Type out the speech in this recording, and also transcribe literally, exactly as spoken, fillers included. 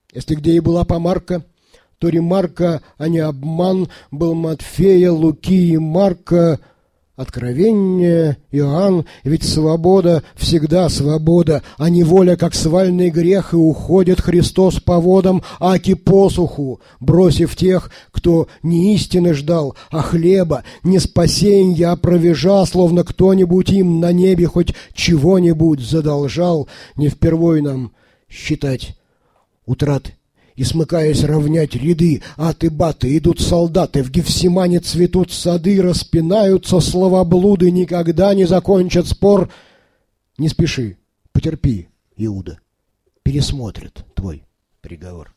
Если где и была помарка, то ремарка, а не обман, был Матфея, Луки и Марка. Откровение, Иоанн, ведь свобода всегда свобода, а неволя, как свальный грех, и уходит Христос по водам, аки посуху, бросив тех, кто не истины ждал, а хлеба, не спасенья, а провежа, словно кто-нибудь им на небе хоть чего-нибудь задолжал, не впервой нам считать утраты. И, смыкаясь, равнять ряды, аты-баты, идут солдаты, в Гефсимане цветут сады, распинаются словоблуды, никогда не закончат спор. Не спеши, потерпи, Иуда, пересмотрят твой приговор.